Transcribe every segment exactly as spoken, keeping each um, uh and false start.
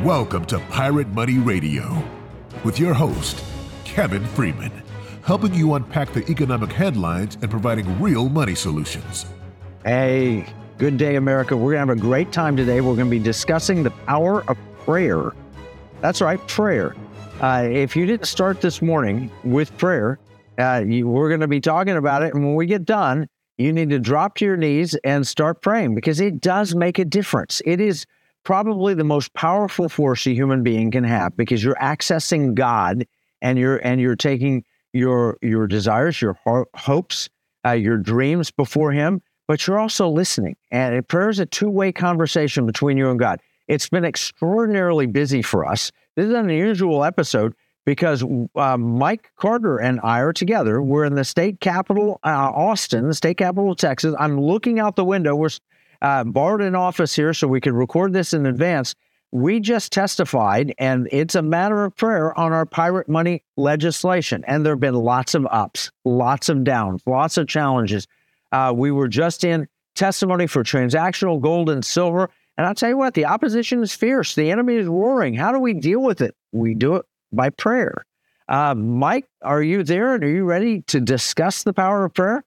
Welcome to Pirate Money Radio with your host, Kevin Freeman, helping you unpack the economic headlines and providing real money solutions. Hey, good day, America. We're going to have a great time today. We're going to be discussing the power of prayer. That's right, prayer. Uh, if you didn't start this morning with prayer, uh, you, we're going to be talking about it. And when we get done, you need to drop to your knees and start praying because it does make a difference. It is probably the most powerful force a human being can have because you're accessing God and you're and you're taking your your desires, your ho- hopes, uh, your dreams before Him, but you're also listening. And prayer is a two-way conversation between you and God. It's been extraordinarily busy for us. This is an unusual episode because uh, Mike Carter and I are together. We're in the state capital, uh, Austin, the state capital of Texas. I'm looking out the window. We're uh, borrowed an office here so we could record this in advance. We just testified, and it's a matter of prayer on our pirate money legislation. And there have been lots of ups, lots of downs, lots of challenges. Uh, we were just in testimony for transactional gold and silver. And I'll tell you what, the opposition is fierce. The enemy is roaring. How do we deal with it? We do it by prayer. Uh, Mike, are you there? And are you ready to discuss the power of prayer?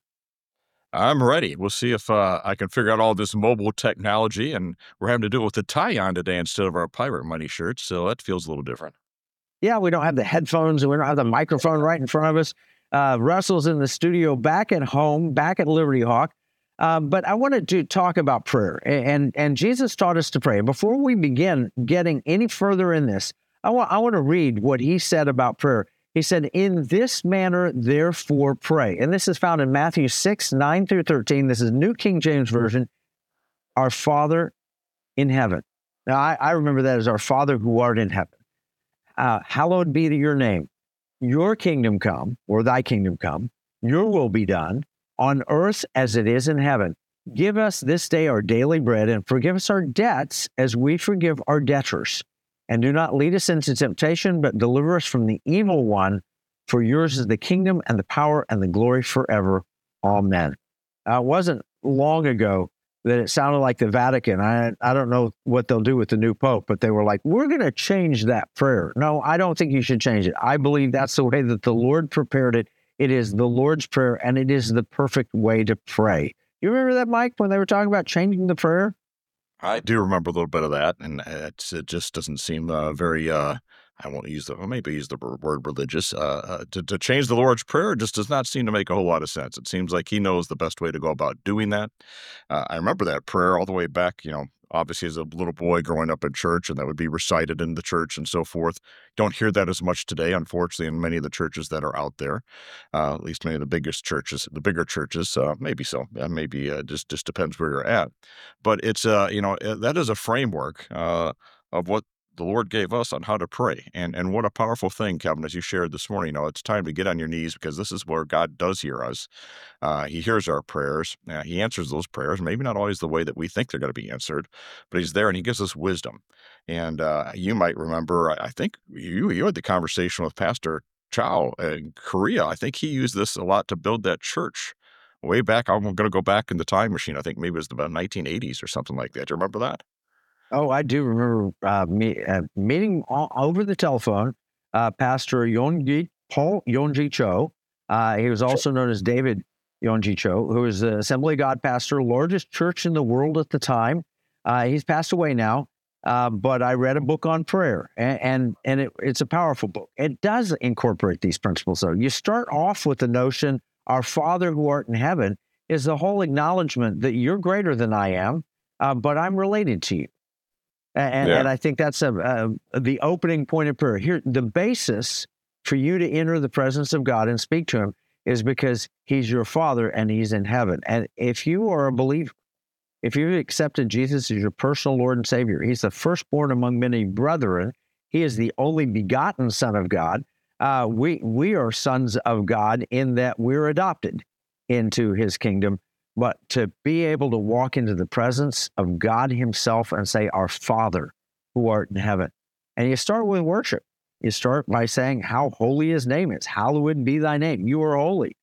I'm ready. We'll see if uh, I can figure out all this mobile technology, and we're having to do it with a tie on today instead of our pirate money shirts, so that feels a little different. Yeah, we don't have the headphones and we don't have the microphone right in front of us. Uh, Russell's in the studio back at home, back at Liberty Hawk. Uh, but I wanted to talk about prayer, and, and Jesus taught us to pray. Before we begin getting any further in this, I want, I want to read what he said about prayer. He said, in this manner, therefore, pray. And this is found in Matthew six, nine through thirteen. This is New King James Version. Our Father in heaven. Now, I, I remember that as our Father who art in heaven. Uh, hallowed be your name. Your kingdom come, or thy kingdom come. Your will be done on earth as it is in heaven. Give us this day our daily bread, and forgive us our debts as we forgive our debtors. And do not lead us into temptation, but deliver us from the evil one. For yours is the kingdom and the power and the glory forever. Amen. Uh, it wasn't long ago that it sounded like the Vatican. I, I don't know what they'll do with the new Pope, but they were like, we're going to change that prayer. No, I don't think you should change it. I believe that's the way that the Lord prepared it. It is the Lord's Prayer, and it is the perfect way to pray. You remember that, Mike, when they were talking about changing the prayer? I do remember a little bit of that, and it's, it just doesn't seem uh, very, uh, I won't use the, well, maybe use the word religious. Uh, uh, to, to change the Lord's Prayer just does not seem to make a whole lot of sense. It seems like He knows the best way to go about doing that. Uh, I remember that prayer all the way back, you know, obviously as a little boy growing up in church, and that would be recited in the church and so forth. Don't hear that as much today, unfortunately, in many of the churches that are out there, uh, at least many of the biggest churches, the bigger churches, uh, maybe so, uh, maybe uh, just, just depends where you're at. But it's, uh, you know, that is a framework uh, of what the Lord gave us on how to pray. And and what a powerful thing, Kevin, as you shared this morning. You know, it's time to get on your knees because this is where God does hear us. Uh, he hears our prayers. Uh, he answers those prayers, maybe not always the way that we think they're going to be answered, but He's there and He gives us wisdom. And uh, you might remember, I, I think you, you had the conversation with Pastor Chow in Korea. I think he used this a lot to build that church. Way back, I'm going to go back in the time machine. I think maybe it was about nineteen eighties or something like that. Do you remember that? Oh, I do remember uh, me, uh, meeting all, over the telephone uh, Pastor Yonggi, Paul Yonggi Cho. Uh, he was also known as David Yonggi Cho, who was the Assembly of God pastor, largest church in the world at the time. Uh, he's passed away now, uh, but I read a book on prayer, and and, and it, it's a powerful book. It does incorporate these principles, though. You start off with the notion, our Father who art in heaven, is the whole acknowledgement that you're greater than I am, uh, but I'm related to you. And, Yeah. and I think that's a, uh, the opening point of prayer. Here, the basis for you to enter the presence of God and speak to Him is because He's your Father and He's in heaven. And if you are a believer, if you've accepted Jesus as your personal Lord and Savior, He's the firstborn among many brethren. He is the only begotten Son of God. Uh, we we are sons of God in that we're adopted into His kingdom. But to be able to walk into the presence of God Himself and say, our Father who art in heaven. And you start with worship. You start by saying how holy His name is. Hallowed be thy name. You are holy.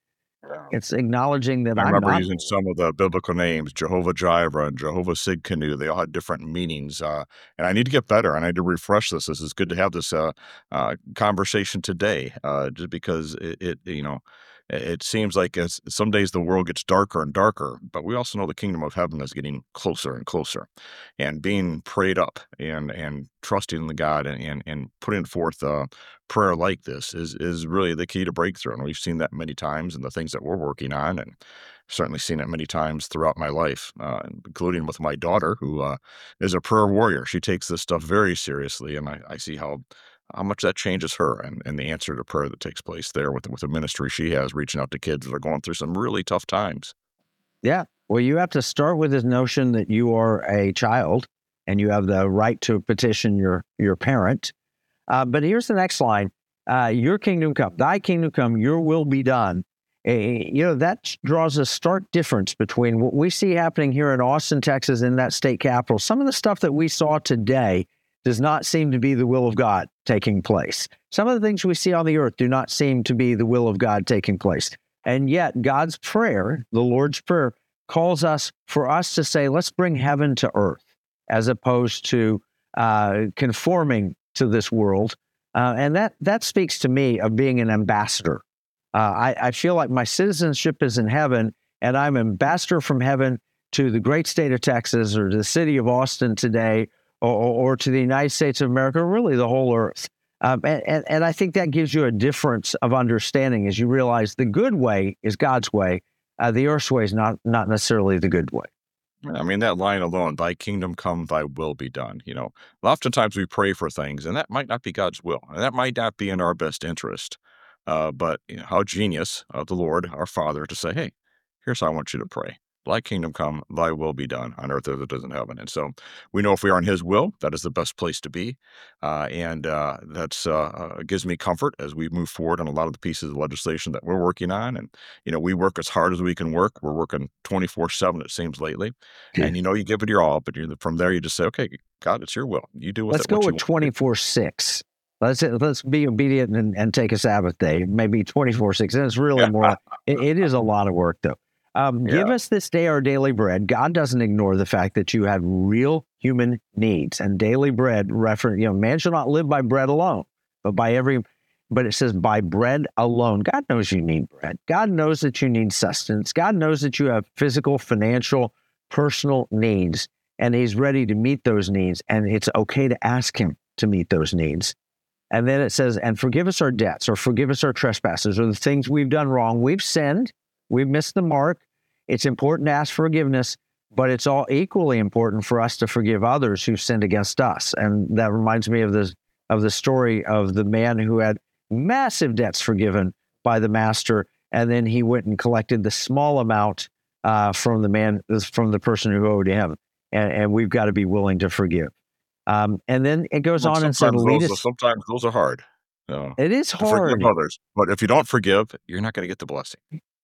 Yeah. It's acknowledging that I I'm remember not. using some of the biblical names, Jehovah Jireh and Jehovah Sidkenu. They all had different meanings, uh, and I need to get better. I need to refresh this. This is good to have this uh, uh, conversation today, uh, just because it, it, you know, it it seems like as some days the world gets darker and darker, but we also know the kingdom of heaven is getting closer and closer, and being prayed up and and trusting in the God and and, and putting forth uh, prayer like this is is really the key to breakthrough. And we've seen that many times in the things that we're working on, and certainly seen it many times throughout my life, uh, including with my daughter, who uh, is a prayer warrior. She takes this stuff very seriously, and I, I see how how much that changes her and, and the answer to prayer that takes place there with with the ministry she has, reaching out to kids that are going through some really tough times. Yeah. Well, you have to start with this notion that you are a child and you have the right to petition your your parent. Uh, but here's the next line. Uh, your kingdom come, thy kingdom come, your will be done. Uh, you know, that draws a stark difference between what we see happening here in Austin, Texas, in that state capital. Some of the stuff that we saw today does not seem to be the will of God taking place. Some of the things we see on the earth do not seem to be the will of God taking place. And yet God's prayer, the Lord's Prayer, calls us for us to say, let's bring heaven to earth, as opposed to uh, conforming to this world. Uh, and that that speaks to me of being an ambassador. Uh, I, I feel like my citizenship is in heaven, and I'm ambassador from heaven to the great state of Texas or to the city of Austin today, or, or, or to the United States of America, or really the whole earth. Um, and, and, and I think that gives you a difference of understanding as you realize the good way is God's way. Uh, the earth's way is not, not necessarily the good way. I mean, that line alone, thy kingdom come, thy will be done. You know, oftentimes we pray for things, and that might not be God's will, and that might not be in our best interest. Uh, but you know, how genius of the Lord, our Father, to say, hey, here's how I want you to pray. Thy kingdom come, thy will be done on earth as it is in heaven. And so we know if we are in his will, that is the best place to be. Uh, and uh, that's uh, uh, gives me comfort as we move forward on a lot of the pieces of legislation that we're working on. And, you know, we work as hard as we can work. We're working twenty-four seven, it seems lately. Yeah. And, you know, you give it your all, but you're, from there you just say, okay, God, it's your will. You do with Let's it go what you with want. twenty-four six. Let's let's be obedient and, and take a Sabbath day, maybe twenty-four six. And it's really more, it, it is a lot of work, though. Um, Yeah. Give us this day our daily bread. God doesn't ignore the fact that you have real human needs, and daily bread refer, you know, man shall not live by bread alone, but by every, but it says by bread alone. God knows you need bread. God knows that you need sustenance. God knows that you have physical, financial, personal needs, and he's ready to meet those needs. And it's okay to ask him to meet those needs. And then it says, and forgive us our debts, or forgive us our trespasses, or the things we've done wrong. We've sinned. We've missed the mark. It's important to ask forgiveness, but it's all equally important for us to forgive others who sinned against us. And that reminds me of the, of the story of the man who had massive debts forgiven by the master, and then he went and collected the small amount uh, from the man, from the person who owed him. And, and we've got to be willing to forgive. Um, and then it goes Well, on and said, sometimes lead those, are- us. sometimes those are hard. Uh, It is to hard. forgive others. But if you don't forgive, you're not going to get the blessing.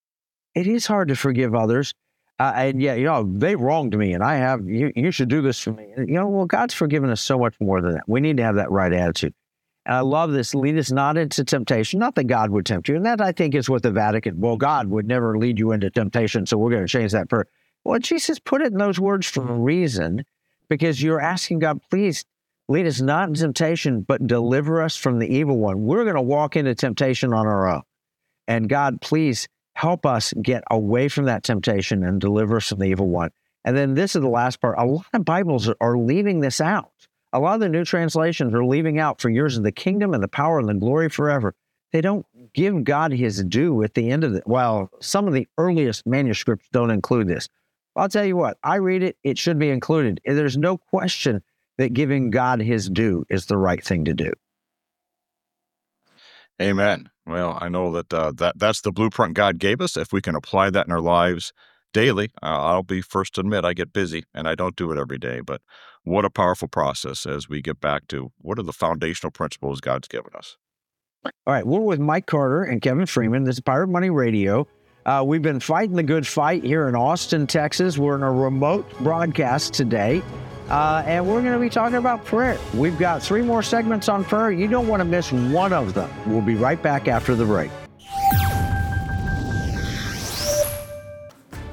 It is hard to forgive others. Uh, and yeah, you know, they wronged me and I have, you, you should do this for me. You know, well, God's forgiven us so much more than that. We need to have that right attitude. And I love this, lead us not into temptation. Not that God would tempt you. And that, I think, is what the Vatican, well, God would never lead you into temptation, so we're going to change that prayer. Well, Jesus put it in those words for a reason, because you're asking God, please lead us not into temptation, but deliver us from the evil one. We're going to walk into temptation on our own. And God, please help us get away from that temptation and deliver us from the evil one. And then this is the last part. A lot of Bibles are, are leaving this out. A lot of the new translations are leaving out, for yours is the kingdom and the power and the glory forever. They don't give God his due at the end of it. Well, some of the earliest manuscripts don't include this. I'll tell you what, I read it, it should be included. There's no question that giving God his due is the right thing to do. Amen. Well, I know that uh, that that's the blueprint God gave us. If we can apply that in our lives daily, uh, I'll be first to admit I get busy and I don't do it every day. But what a powerful process as we get back to what are the foundational principles God's given us. All right, we're with Mike Carter and Kevin Freeman. This is Pirate Money Radio. Uh, we've been fighting the good fight here in Austin, Texas. We're in a remote broadcast today, uh, and we're going to be talking about prayer. We've got three more segments on prayer. You don't want to miss one of them. We'll be right back after the break.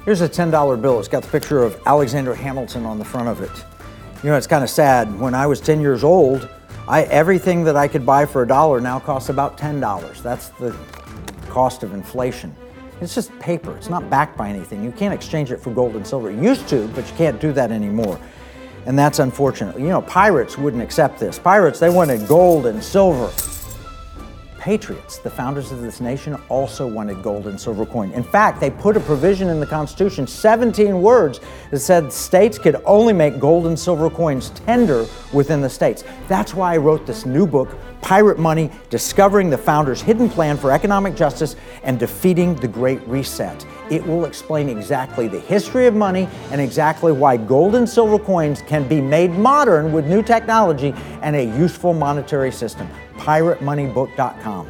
Here's a ten dollar bill. It's got the picture of Alexander Hamilton on the front of it. You know, it's kind of sad. When I was ten years old, I, everything that I could buy for a dollar now costs about ten dollars. That's the cost of inflation. It's just paper. It's not backed by anything. You can't exchange it for gold and silver. You used to, but you can't do that anymore. And that's unfortunate. You know, pirates wouldn't accept this. Pirates, they wanted gold and silver. Patriots, the founders of this nation, also wanted gold and silver coin. In fact, they put a provision in the Constitution, seventeen words, that said states could only make gold and silver coins tender within the states. That's why I wrote this new book, Pirate Money, Discovering the Founders' Hidden Plan for Economic Justice and Defeating the Great Reset. It will explain exactly the history of money and exactly why gold and silver coins can be made modern with new technology and a useful monetary system. pirate money book dot com.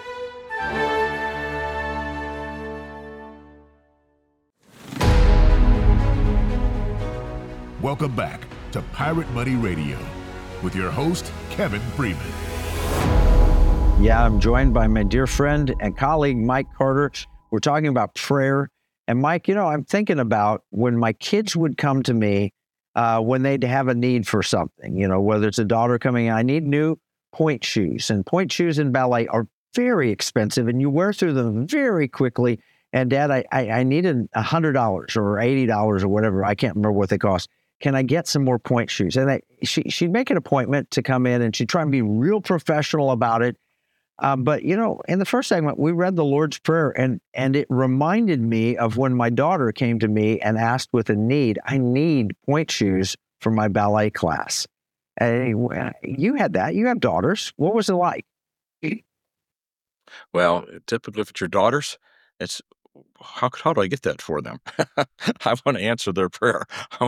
Welcome back to Pirate Money Radio with your host, Kevin Freeman. Yeah, I'm joined by my dear friend and colleague, Mike Carter. We're talking about prayer. And Mike, you know, I'm thinking about when my kids would come to me uh, when they'd have a need for something, you know, whether it's a daughter coming, I need new point shoes. And point shoes in ballet are very expensive and you wear through them very quickly. And Dad, I, I, I needed one hundred dollars or eighty dollars or whatever. I can't remember what they cost. Can I get some more point shoes? And I, she, she'd make an appointment to come in and she'd try and be real professional about it. Um, but, you know, in the first segment, we read the Lord's Prayer, and and it reminded me of when my daughter came to me and asked with a need, I need point shoes for my ballet class. And you had that. You have daughters. What was it like? Well, typically if it's your daughters, it's how how do I get that for them? I want to answer their prayer,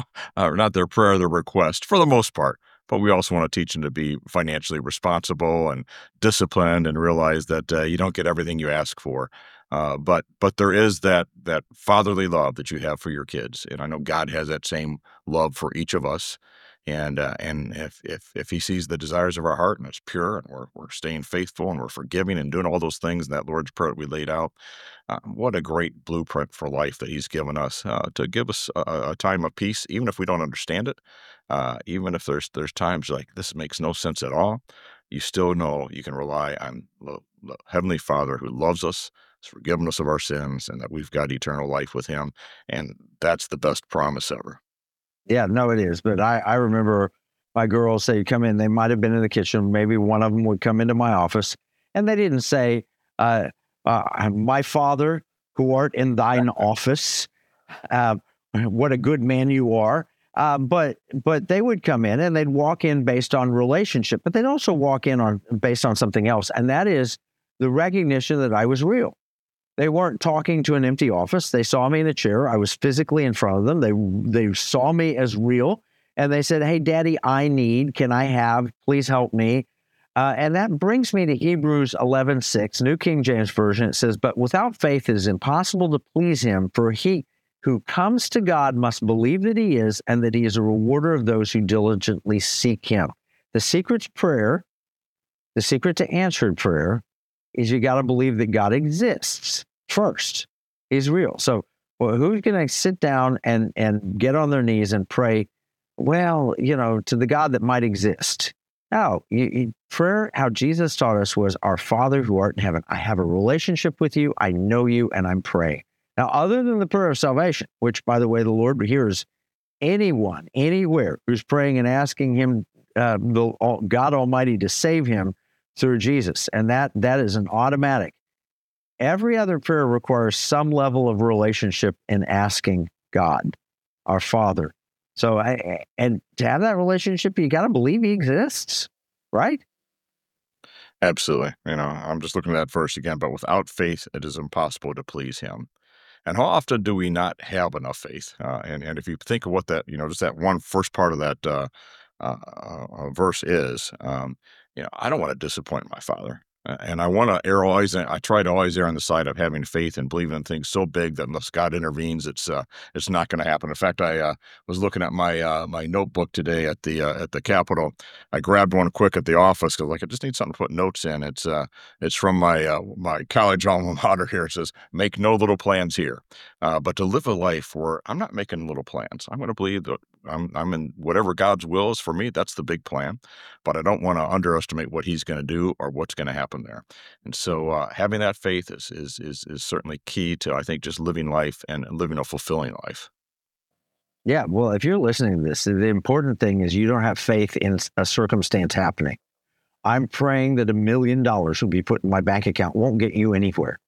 or not their prayer, their request for the most part. But we also want to teach them to be financially responsible and disciplined, and realize that uh, you don't get everything you ask for. Uh, but but there is that that fatherly love that you have for your kids, and I know God has that same love for each of us. And uh, and if if if He sees the desires of our heart and it's pure, and we're we're staying faithful and we're forgiving and doing all those things in that Lord's Prayer we laid out, uh, what a great blueprint for life that He's given us uh, to give us a, a time of peace, even if we don't understand it. Uh, even if there's there's times like this makes no sense at all, you still know you can rely on the, the Heavenly Father who loves us, has forgiven us of our sins, and that we've got eternal life with Him. And that's the best promise ever. Yeah, no, it is. But I, I remember my girls say, come in, they might have been in the kitchen. Maybe one of them would come into my office and they didn't say, uh, uh, my Father who art in thine office, uh, what a good man you are. Uh, but but they would come in and they'd walk in based on relationship, but they'd also walk in on based on something else. And that is the recognition that I was real. They weren't talking to an empty office. They saw me in a chair. I was physically in front of them. They they saw me as real. And they said, hey, Daddy, I need, can I have, please help me. Uh, and that brings me to Hebrews eleven six, New King James Version. It says, but without faith it is impossible to please Him, for he who comes to God must believe that He is, and that He is a rewarder of those who diligently seek Him. The secret to prayer, the secret to answered prayer, is you got to believe that God exists first. He's real. So well, who's going to sit down and, and get on their knees and pray, well, you know, to the God that might exist? No, you, you, prayer, how Jesus taught us, was, our Father who art in heaven, I have a relationship with you, I know you, and I'm praying. Now, other than the prayer of salvation, which, by the way, the Lord hears anyone, anywhere, who's praying and asking Him, uh, the, God Almighty, to save him through Jesus, and that that is an automatic. Every other prayer requires some level of relationship in asking God, our Father. So, I, and to have that relationship, you got to believe He exists, right? Absolutely. You know, I'm just looking at that verse again, but without faith, it is impossible to please Him. And how often do we not have enough faith? Uh, and, and if you think of what that, you know, just that one first part of that uh, uh, uh, verse is, um, you know, I don't want to disappoint my Father. Uh, And I want to err always. I try to always err on the side of having faith and believing in things so big that unless God intervenes, it's uh, it's not going to happen. In fact, I uh, was looking at my uh, my notebook today at the uh, at the Capitol. I grabbed one quick at the office because like I just need something to put notes in. It's uh, it's from my uh, my college alma mater here. It says, "Make no little plans here," uh, but to live a life where I'm not making little plans. I'm going to believe that I'm I'm in whatever God's will is for me. That's the big plan, but I don't want to underestimate what He's going to do or what's going to happen there. And so, uh, having that faith is is is is certainly key to, I think, just living life and living a fulfilling life. Yeah, well, if you're listening to this, the important thing is you don't have faith in a circumstance happening. I'm praying that a million dollars will be put in my bank account. Won't get you anywhere.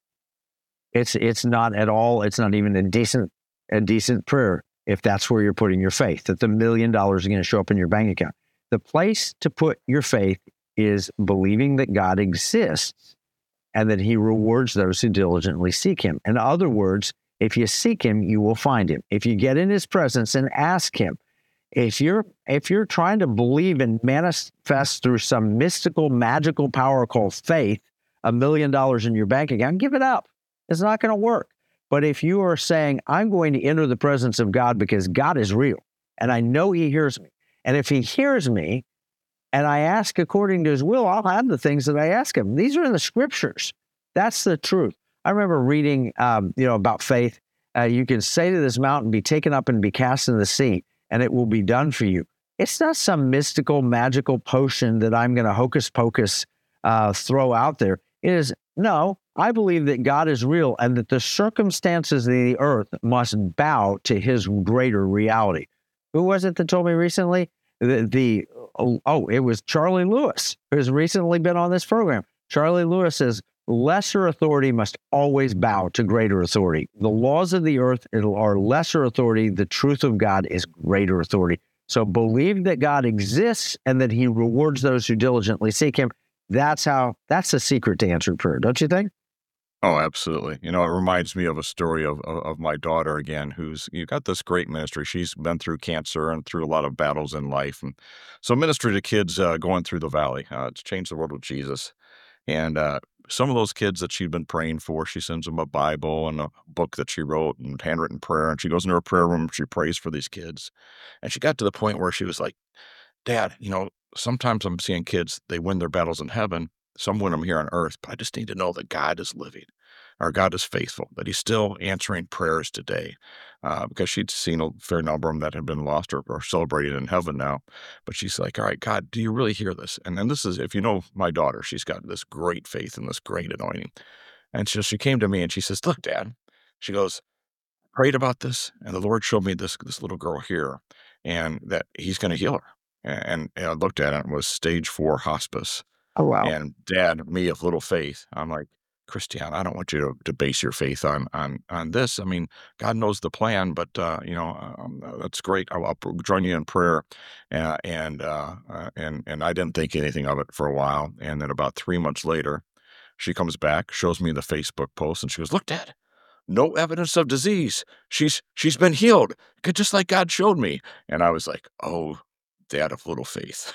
It's it's not at all. It's not even a decent a decent prayer if that's where you're putting your faith, that the million dollars is going to show up in your bank account. The place to put your faith is believing that God exists and that He rewards those who diligently seek Him. In other words, if you seek Him, you will find Him. If you get in His presence and ask Him, if you're if you're trying to believe and manifest through some mystical, magical power called faith, a million dollars in your bank account, give it up. It's not going to work. But if you are saying, I'm going to enter the presence of God because God is real, and I know He hears me, and if He hears me, and I ask according to His will, I'll have the things that I ask Him. These are in the Scriptures. That's the truth. I remember reading, um, you know, about faith. Uh, you can say to this mountain, be taken up and be cast in the sea, and it will be done for you. It's not some mystical, magical potion that I'm going to hocus pocus uh, throw out there. It is, no, I believe that God is real and that the circumstances of the earth must bow to His greater reality. Who was it that told me recently? The, the oh, oh, it was Charlie Lewis, who's recently been on this program. Charlie Lewis says, lesser authority must always bow to greater authority. The laws of the earth are lesser authority. The truth of God is greater authority. So believe that God exists and that He rewards those who diligently seek Him. That's how, that's the secret to answered prayer, don't you think? Oh, absolutely. You know, it reminds me of a story of, of of my daughter again, who's you got this great ministry. She's been through cancer and through a lot of battles in life, and so ministry to kids uh, going through the valley. Uh, to change the world with Jesus. And uh, some of those kids that she'd been praying for, she sends them a Bible and a book that she wrote and handwritten prayer. And she goes into her prayer room, she prays for these kids. And she got to the point where she was like, Dad, you know, sometimes I'm seeing kids, they win their battles in heaven. Some win them here on earth, but I just need to know that God is living. Our God is faithful, that He's still answering prayers today, uh, because she'd seen a fair number of them that had been lost or, or celebrated in heaven now. But she's like, all right, God, do you really hear this? And then this is, if you know my daughter, she's got this great faith and this great anointing. And so she came to me and she says, look, Dad, she goes, prayed about this, and the Lord showed me this this little girl here, and that He's going to heal her. And, and I looked at it, and it was stage four hospice. Oh, wow. And Dad, me of little faith, I'm like, Christiane, I don't want you to, to base your faith on on on this. I mean, God knows the plan, but uh, you know um, uh, that's great. I'll, I'll join you in prayer, uh, and uh, uh, and and I didn't think anything of it for a while. And then about three months later, she comes back, shows me the Facebook post, and she goes, "Look, Dad, no evidence of disease. She's she's been healed, just like God showed me." And I was like, "Oh, Dad of little faith."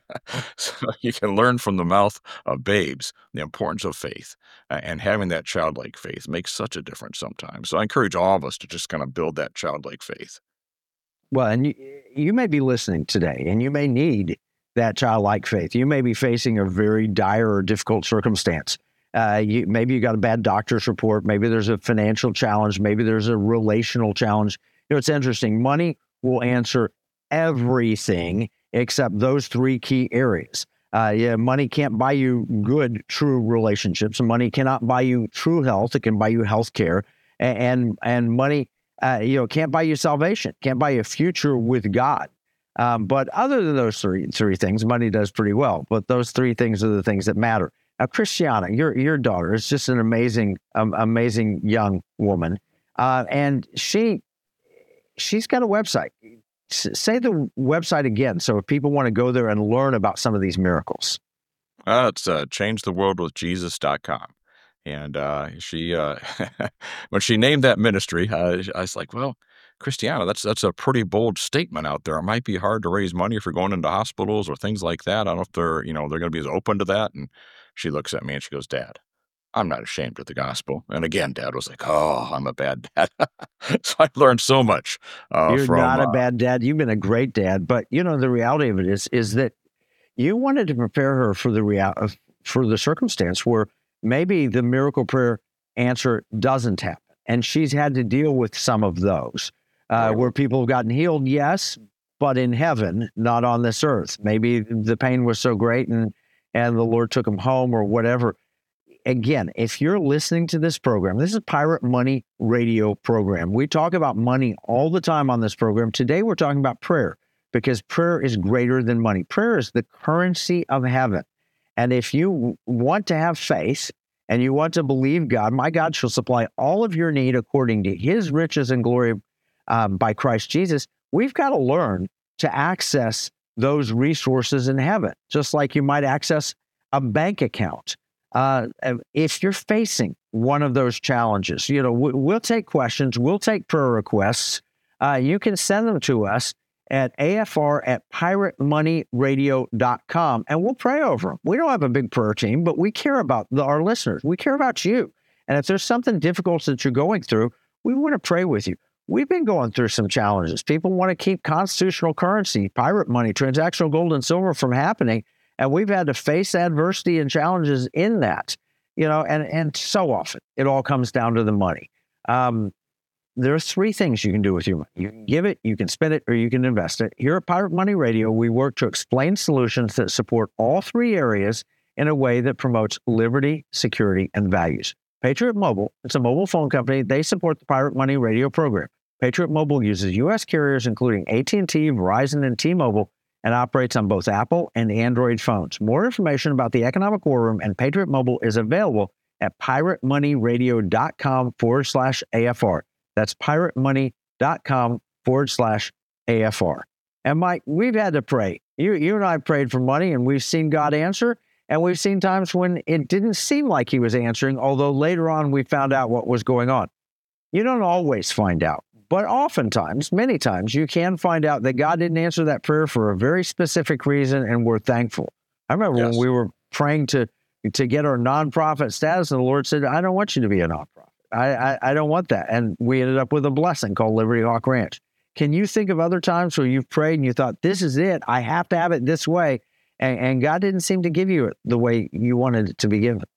So you can learn from the mouth of babes the importance of faith, uh, and having that childlike faith makes such a difference sometimes. So I encourage all of us to just kind of build that childlike faith. Well, and you, you may be listening today, and you may need that childlike faith. You may be facing a very dire or difficult circumstance. Uh, you, maybe you got a bad doctor's report. Maybe there's a financial challenge. Maybe there's a relational challenge. You know, it's interesting. Money will answer everything except those three key areas. Uh, yeah, money can't buy you good, true relationships. Money cannot buy you true health. It can buy you health care. And, and, and money, uh, you know, can't buy you salvation, can't buy you a future with God. Um, but other than those three three things, money does pretty well. But those three things are the things that matter. Now, Christiana, your your daughter is just an amazing, um, amazing young woman, uh, and she she's got a website. S- say the website again, so if people want to go there and learn about some of these miracles. Uh, it's uh, change the world with jesus dot com. And uh, she, uh, when she named that ministry, uh, I was like, well, Christiana, that's that's a pretty bold statement out there. It might be hard to raise money if you're going into hospitals or things like that. I don't know if they're, you know, they're going to be as open to that. And she looks at me and she goes, Dad, I'm not ashamed of the gospel. And again, Dad was like, oh, I'm a bad dad. So I learned so much uh, You're from... not a uh, bad dad. You've been a great dad. But, you know, the reality of it is, is that you wanted to prepare her for the real, for the circumstance where maybe the miracle prayer answer doesn't happen. And she's had to deal with some of those uh, where people have gotten healed, yes, but in heaven, not on this earth. Maybe the pain was so great and, and the Lord took them home or whatever. Again, if you're listening to this program, this is Pirate Money Radio program. We talk about money all the time on this program. Today, we're talking about prayer because prayer is greater than money. Prayer is the currency of heaven. And if you want to have faith and you want to believe God, my God shall supply all of your need according to his riches and glory um, by Christ Jesus, we've got to learn to access those resources in heaven, just like you might access a bank account. Uh, if you're facing one of those challenges, you know, we'll take questions, we'll take prayer requests. Uh, you can send them to us at A F R at pirate money radio dot com, and we'll pray over them. We don't have a big prayer team, but we care about the, our listeners. We care about you. And if there's something difficult that you're going through, we want to pray with you. We've been going through some challenges. People want to keep constitutional currency, pirate money, transactional gold and silver from happening. And we've had to face adversity and challenges in that, you know, and, and so often it all comes down to the money. Um, there are three things you can do with your money. You can give it, you can spend it, or you can invest it. Here at Pirate Money Radio, we work to explain solutions that support all three areas in a way that promotes liberty, security, and values. Patriot Mobile, it's a mobile phone company. They support the Pirate Money Radio program. Patriot Mobile uses U S carriers, including A T and T, Verizon, and T-Mobile, and operates on both Apple and Android phones. More information about the Economic War Room and Patriot Mobile is available at pirate money radio dot com forward slash A F R. That's pirate money dot com forward slash A F R. And Mike, we've had to pray. You, you and I prayed for money, and we've seen God answer, and we've seen times when it didn't seem like he was answering, although later on we found out what was going on. You don't always find out. But oftentimes, many times, you can find out that God didn't answer that prayer for a very specific reason, and we're thankful. I remember yes. when we were praying to to get our nonprofit status, and the Lord said, I don't want you to be a nonprofit. I, I, I don't want that. And we ended up with a blessing called Liberty Hawk Ranch. Can you think of other times where you've prayed and you thought, this is it, I have to have it this way, and, and God didn't seem to give you it the way you wanted it to be given?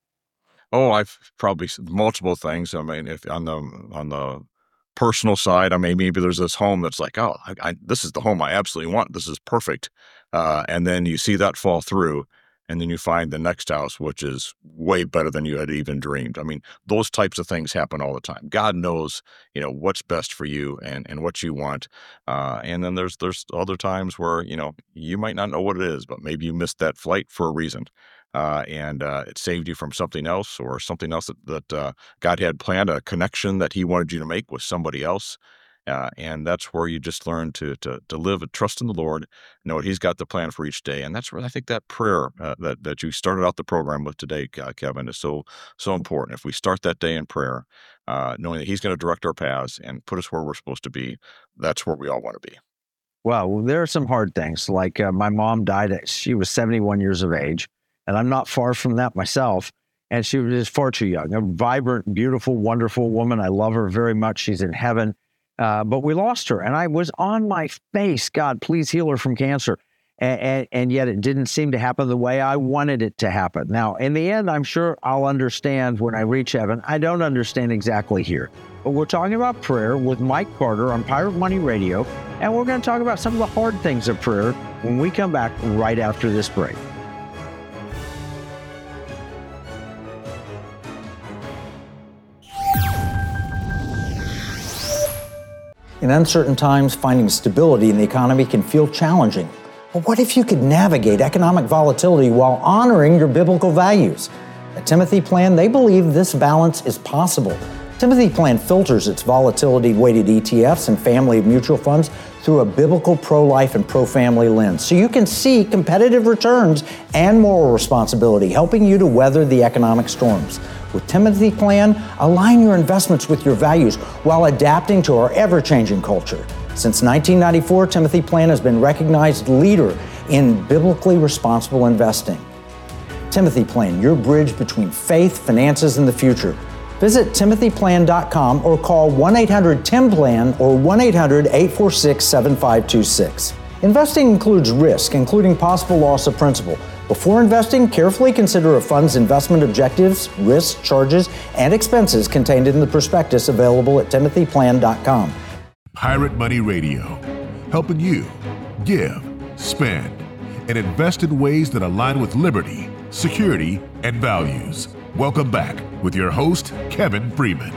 Oh, I've probably multiple things. I mean, if on the on the personal side, I mean, maybe there's this home that's like, oh, I, I, this is the home I absolutely want. This is perfect. Uh, and then you see that fall through, and then you find the next house, which is way better than you had even dreamed. I mean, those types of things happen all the time. God knows, you know, what's best for you and, and what you want. Uh, and then there's there's other times where, you know, you might not know what it is, but maybe you missed that flight for a reason. Uh, and uh, it saved you from something else or something else that, that uh, God had planned, a connection that he wanted you to make with somebody else. Uh, and that's where you just learn to to to live and trust in the Lord, know that he's got the plan for each day. And that's where I think that prayer uh, that, that you started out the program with today, uh, Kevin, is so, so important. If we start that day in prayer, uh, knowing that he's going to direct our paths and put us where we're supposed to be, that's where we all want to be. Well, there are some hard things. Like uh, my mom died at, she was seventy-one years of age. And I'm not far from that myself. And she was far too young, a vibrant, beautiful, wonderful woman. I love her very much. She's in heaven. Uh, but we lost her. And I was on my face, God, please heal her from cancer. And, and, and yet it didn't seem to happen the way I wanted it to happen. Now, in the end, I'm sure I'll understand when I reach heaven. I don't understand exactly here. But we're talking about prayer with Mike Carter on Pirate Money Radio. And we're going to talk about some of the hard things of prayer when we come back right after this break. In uncertain times, finding stability in the economy can feel challenging. But what if you could navigate economic volatility while honoring your biblical values? At Timothy Plan, they believe this balance is possible. Timothy Plan filters its volatility-weighted E T Fs and family of mutual funds through a biblical pro-life and pro-family lens, so you can see competitive returns and moral responsibility, helping you to weather the economic storms. With Timothy Plan, align your investments with your values while adapting to our ever-changing culture. Since nineteen ninety-four, Timothy Plan has been recognized leader in biblically responsible investing. Timothy Plan, your bridge between faith, finances, and the future. Visit timothy plan dot com or call one eight hundred T I M plan or one eight hundred eight four six seven five two six. Investing includes risk, including possible loss of principal. Before investing, carefully consider a fund's investment objectives, risks, charges, and expenses contained in the prospectus available at timothy plan dot com. Pirate Money Radio, helping you give, spend, and invest in ways that align with liberty, security, and values. Welcome back with your host, Kevin Freeman.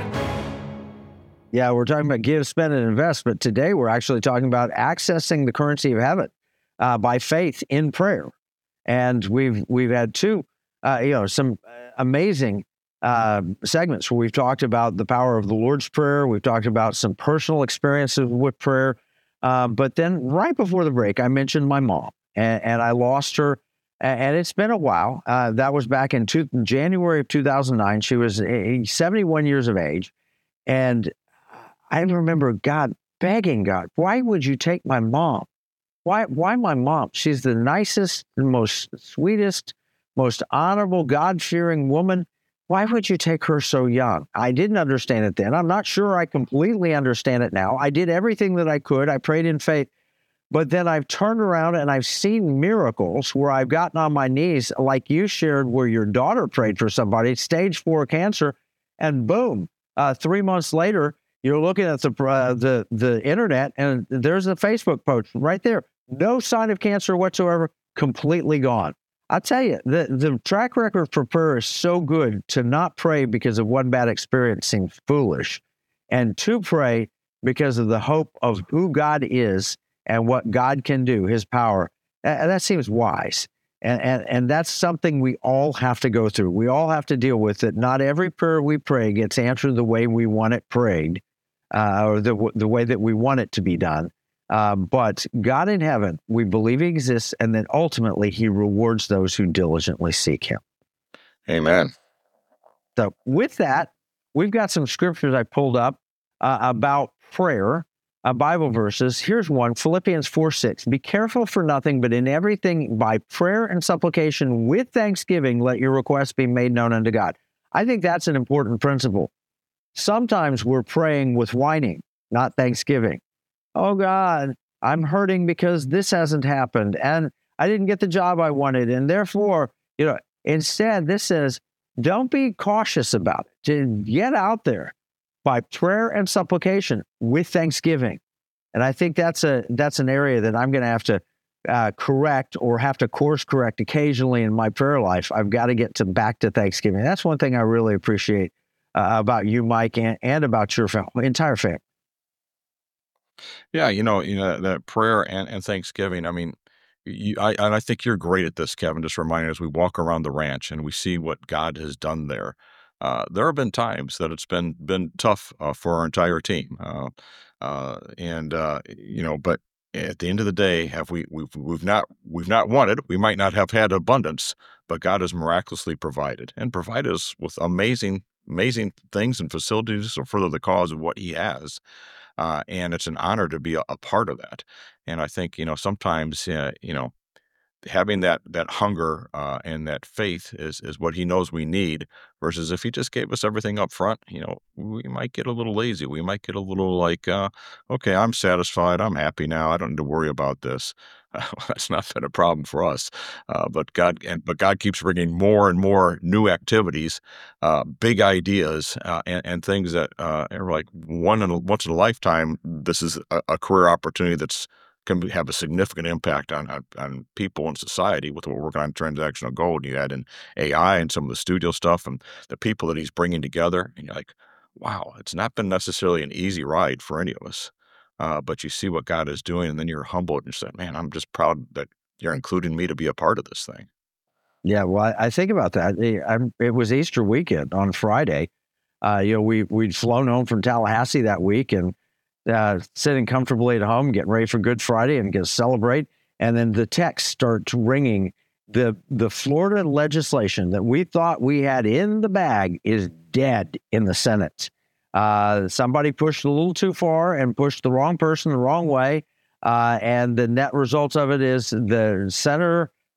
Yeah, we're talking about give, spend, and invest, but today we're actually talking about accessing the currency of heaven uh, by faith in prayer. And we've we've had two, uh, you know, some amazing uh, segments where we've talked about the power of the Lord's Prayer. We've talked about some personal experiences with prayer. Uh, but then right before the break, I mentioned my mom, and, and I lost her. And it's been a while. Uh, that was back in two, January of two thousand nine. She was seventy-one years of age. And I remember God begging God, why would you take my mom? Why, why my mom? She's the nicest, most sweetest, most honorable, God-fearing woman. Why would you take her so young? I didn't understand it then. I'm not sure I completely understand it now. I did everything that I could. I prayed in faith. But then I've turned around and I've seen miracles where I've gotten on my knees, like you shared, where your daughter prayed for somebody, stage four cancer, and boom, uh, three months later, you're looking at the, uh, the the internet, and there's a Facebook post right there. No sign of cancer whatsoever, completely gone. I tell you, the, the track record for prayer is so good. To not pray because of one bad experience seems foolish, and to pray because of the hope of who God is and what God can do, his power, and that seems wise. And, and and that's something we all have to go through. We all have to deal with it. Not every prayer we pray gets answered the way we want it prayed, uh, or the the way that we want it to be done. Uh, but God in heaven, we believe he exists, and then ultimately he rewards those who diligently seek him. Amen. So with that, we've got some scriptures I pulled up uh, about prayer. Uh, Bible verses. Here's one, Philippians four six. Be careful for nothing, but in everything by prayer and supplication with thanksgiving, let your requests be made known unto God. I think that's an important principle. Sometimes we're praying with whining, not thanksgiving. Oh God, I'm hurting because this hasn't happened, and I didn't get the job I wanted, and therefore, you know, instead this says, don't be cautious about it. Just get out there by prayer and supplication with thanksgiving. And I think that's a that's an area that I'm going to have to uh, correct or have to course correct occasionally in my prayer life. I've got to get to back to thanksgiving. That's one thing I really appreciate uh, about you, Mike, and, and about your fam- entire family. Yeah, you know, you know that prayer and, and thanksgiving. I mean, you, I and I think you're great at this, Kevin. Just reminding us, we walk around the ranch and we see what God has done there. Uh, there have been times that it's been been tough uh, for our entire team, uh, uh, and uh, you know, but at the end of the day, have we we've we've not we've not wanted. We might not have had abundance, but God has miraculously provided and provided us with amazing amazing things and facilities to further the cause of what He has. Uh, and it's an honor to be a, a part of that. And I think, you know, sometimes, uh, you know, having that that hunger uh, and that faith is is what he knows we need, versus if he just gave us everything up front, you know, we might get a little lazy. We might get a little like, uh, okay, I'm satisfied. I'm happy now. I don't need to worry about this. Uh, that's not been a problem for us. Uh, but God and but God keeps bringing more and more new activities, uh, big ideas, uh, and, and things that uh, are like one in a, once in a lifetime. This is a, a career opportunity that's can be- have a significant impact on, on on people and society with what we're working on transactional gold. You add in A I and some of the studio stuff and the people that he's bringing together, and you're like, wow, it's not been necessarily an easy ride for any of us. Uh, but you see what God is doing, and then you're humbled and you say, man, I'm just proud that you're including me to be a part of this thing. Yeah, well, I, I think about that. Eh, I'm, it was Easter weekend on Friday. Uh, you know, we we'd flown home from Tallahassee that week and uh, sitting comfortably at home, getting ready for Good Friday and get to celebrate. And then the text starts ringing. The the Florida legislation that we thought we had in the bag is dead in the Senate. Uh, somebody pushed a little too far and pushed the wrong person the wrong way. Uh, and the net result of it is the senator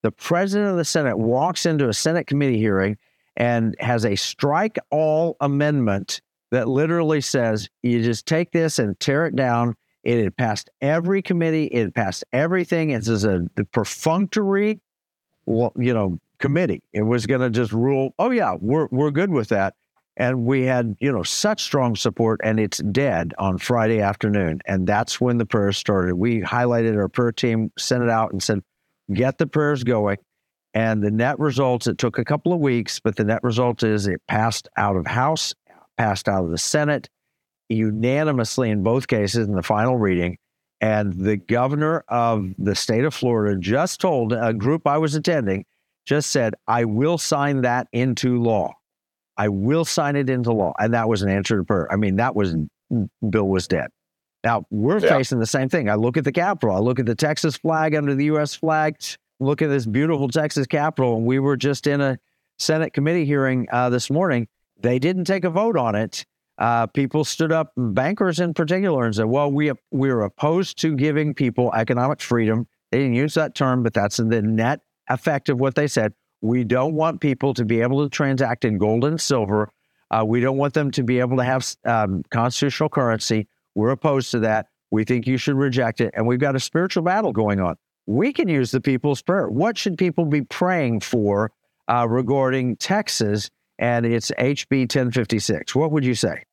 The president of the Senate walks into a Senate committee hearing and has a strike all amendment that literally says, you just take this and tear it down. It had passed every committee. It had passed everything. It's as a the perfunctory, well, you know, committee. It was going to just rule, oh, yeah, we're we're good with that. And we had, you know, such strong support, and it's dead on Friday afternoon. And that's when the prayers started. We highlighted our prayer team, sent it out and said, get the prayers going. And the net results, it took a couple of weeks, but the net result is it passed out of House, passed out of the Senate, unanimously in both cases in the final reading. And the governor of the state of Florida just told a group I was attending, just said, I will sign that into law. I will sign it into law. And that was an answer to prayer. I mean, that was, bill was dead. Now, we're yeah. facing the same thing. I look at the Capitol. I look at the Texas flag under the U S flag. Look at this beautiful Texas Capitol. And we were just in a Senate committee hearing uh, this morning. They didn't take a vote on it. Uh, people stood up, bankers in particular, and said, well, we, we're opposed to giving people economic freedom. They didn't use that term, but that's the net effect of what they said. We don't want people to be able to transact in gold and silver. Uh, we don't want them to be able to have um, constitutional currency. We're opposed to that. We think you should reject it. And we've got a spiritual battle going on. We can use the people's prayer. What should people be praying for uh, regarding Texas and its H B ten fifty-six? What would you say?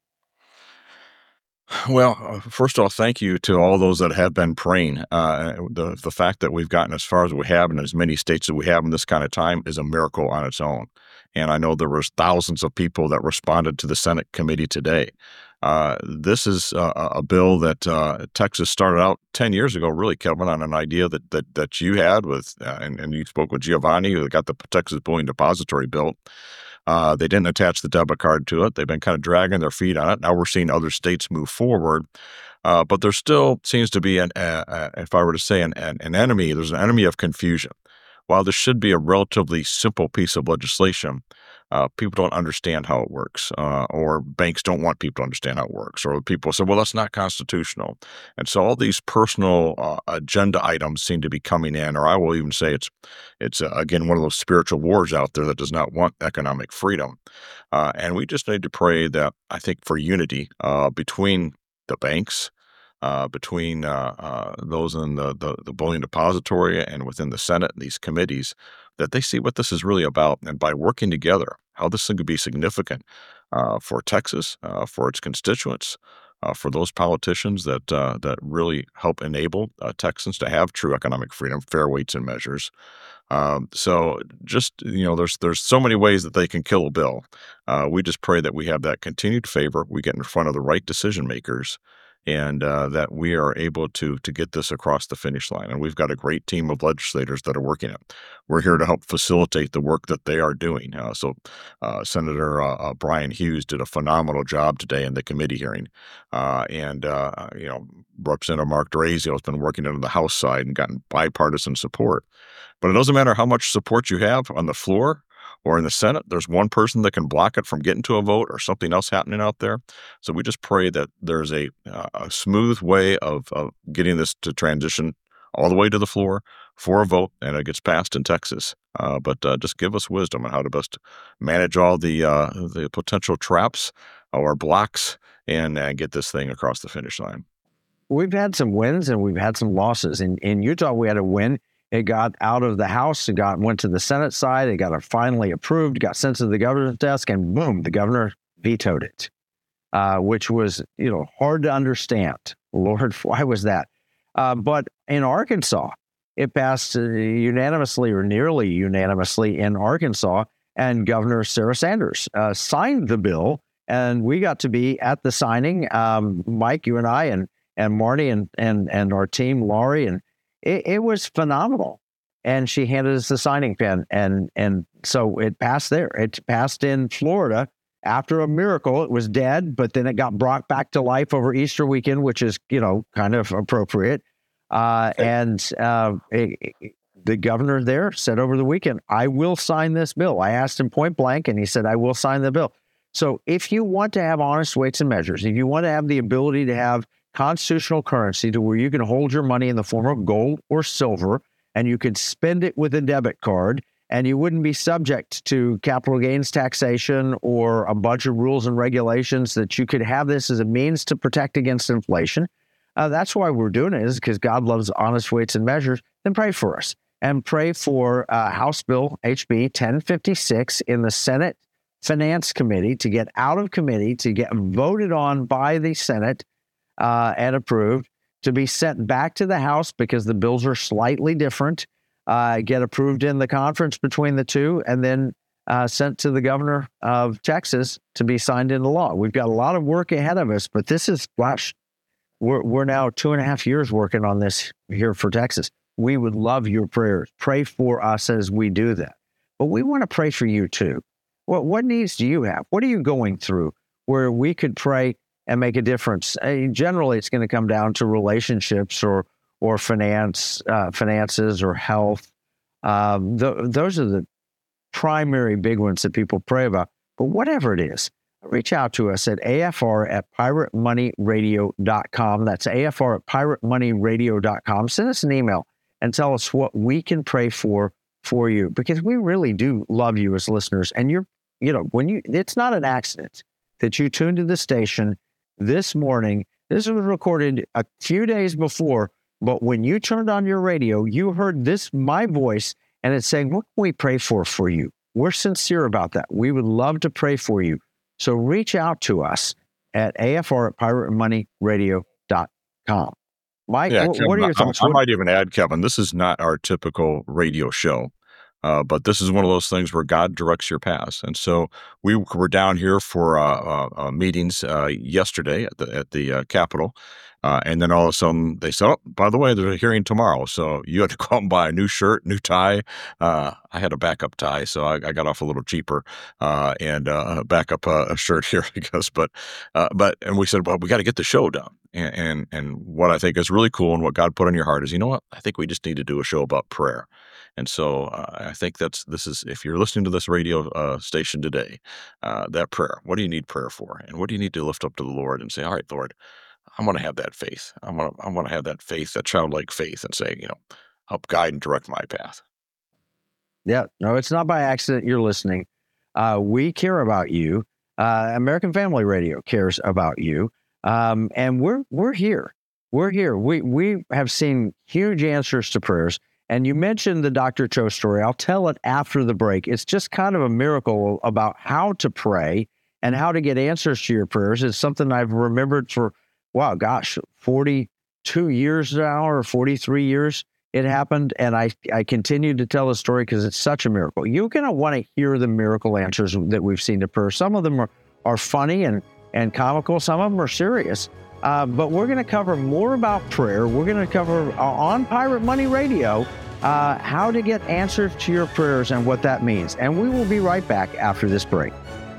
Well, first of all, thank you to all those that have been praying. Uh, the the fact that we've gotten as far as we have in as many states as we have in this kind of time is a miracle on its own. And I know there was thousands of people that responded to the Senate committee today. Uh, this is a, a bill that uh, Texas started out ten years ago, really, Kevin, on an idea that that, that you had with, uh, and, and you spoke with Giovanni, who got the Texas Bullion Depository built. Uh, they didn't attach the debit card to it. They've been kind of dragging their feet on it. Now we're seeing other states move forward. Uh, but there still seems to be, an, uh, uh, if I were to say, an, an, an enemy. There's an enemy of confusion. While this should be a relatively simple piece of legislation, uh, people don't understand how it works, uh, or banks don't want people to understand how it works, or people say, well, that's not constitutional. And so all these personal uh, agenda items seem to be coming in, or I will even say it's, it's uh, again, one of those spiritual wars out there that does not want economic freedom. Uh, and we just need to pray that, I think, for unity uh, between the banks, Uh, between uh, uh, those in the, the, the Bullion Depository and within the Senate and these committees, that they see what this is really about. And by working together, how this thing could be significant uh, for Texas, uh, for its constituents, uh, for those politicians that uh, that really help enable uh, Texans to have true economic freedom, fair weights and measures. Um, so just, you know, there's there's so many ways that they can kill a bill. Uh, we just pray that we have that continued favor. We get in front of the right decision makers, and uh, that we are able to to get this across the finish line. And we've got a great team of legislators that are working it. We're here to help facilitate the work that they are doing. Uh, so uh, Senator uh, uh, Brian Hughes did a phenomenal job today in the committee hearing. Uh, and, uh, you know, Representative Mark D'Orazio has been working on the House side and gotten bipartisan support. But it doesn't matter how much support you have on the floor or in the Senate, there's one person that can block it from getting to a vote or something else happening out there. So we just pray that there's a, uh, a smooth way of, of getting this to transition all the way to the floor for a vote, and it gets passed in Texas. Uh, but uh, just give us wisdom on how to best manage all the uh, the potential traps or blocks and uh, get this thing across the finish line. We've had some wins and we've had some losses. In, in Utah, we had a win. It got out of the House, it got went to the Senate side, it got finally approved, got sent to the governor's desk, and boom, the governor vetoed it, uh, which was, you know, hard to understand. Lord, why was that? Uh, but in Arkansas, it passed uh, unanimously or nearly unanimously in Arkansas, and Governor Sarah Sanders uh, signed the bill, and we got to be at the signing. Um, Mike, you and I, and and Marty, and and and our team, Laurie, and It, it was phenomenal. And she handed us the signing pen. And and so it passed there. It passed in Florida after a miracle. It was dead, but then it got brought back to life over Easter weekend, which is, you know, kind of appropriate. Uh, and uh, it, it, the governor there said over the weekend, I will sign this bill. I asked him point blank, and he said, I will sign the bill. So if you want to have honest weights and measures, if you want to have the ability to have constitutional currency to where you can hold your money in the form of gold or silver, and you could spend it with a debit card, and you wouldn't be subject to capital gains taxation or a bunch of rules and regulations, that you could have this as a means to protect against inflation. Uh, that's why we're doing it, is because God loves honest weights and measures. Then pray for us, and pray for uh, House Bill H B ten fifty-six in the Senate Finance Committee to get out of committee, to get voted on by the Senate uh, and approved, to be sent back to the House because the bills are slightly different, uh, get approved in the conference between the two, and then uh, sent to the governor of Texas to be signed into law. We've got a lot of work ahead of us, but this is, gosh, we're, we're now two and a half years working on this here for Texas. We would love your prayers. Pray for us as we do that. But we want to pray for you too. What, what needs do you have? What are you going through where we could pray and make a difference? Uh, generally, it's going to come down to relationships or or finance, uh, finances or health. Um, th- those are the primary big ones that people pray about. But whatever it is, reach out to us at A F R at pirate money radio dot com. That's A F R at pirate money radio dot com. Send us an email and tell us what we can pray for for you, because we really do love you as listeners. And you're, you know, when you, it's not an accident that you tuned to the station this morning. This was recorded a few days before, but when you turned on your radio, you heard this, my voice, and it's saying, what can we pray for for you? We're sincere about that. We would love to pray for you. So reach out to us at A F R at pirate money radio dot com. Mike, Yeah, what, Kevin, what are your I, thoughts? I What- might even add, Kevin, this is not our typical radio show, uh, but this is one of those things where God directs your paths. And so we were down here for uh, uh, uh, meetings uh, yesterday at the at the uh, Capitol, uh, and then all of a sudden they said, "Oh, by the way, there's a hearing tomorrow, so you had to go out and buy a new shirt, new tie." Uh, I had a backup tie, so I, I got off a little cheaper, uh, and uh, a backup uh, a shirt here, I guess. But uh, but and we said, well, we got to get the show done. And, and and what I think is really cool and what God put on your heart is, you know what? I think we just need to do a show about prayer. And so uh, I think that's this is if you're listening to this radio uh, station today, uh, that prayer. What do you need prayer for? And what do you need to lift up to the Lord and say, all right, Lord, I want to have that faith. I want to I want to have that faith, that childlike faith, and say, you know, help guide and direct my path. Yeah, no, it's not by accident you're listening. Uh, we care about you. Uh, American Family Radio cares about you. Um, and we're we're here. We're here. We we have seen huge answers to prayers. And you mentioned the Doctor Cho story. I'll tell it after the break. It's just kind of a miracle about how to pray and how to get answers to your prayers. It's something I've remembered for, wow, gosh, forty-two years now or forty-three years it happened. And I, I continue to tell the story because it's such a miracle. You're going to want to hear the miracle answers that we've seen to prayer. Some of them are, are funny and and comical. Some of them are serious. Uh, but we're going to cover more about prayer. We're going to cover uh, on Pirate Money Radio uh, how to get answers to your prayers and what that means. And we will be right back after this break.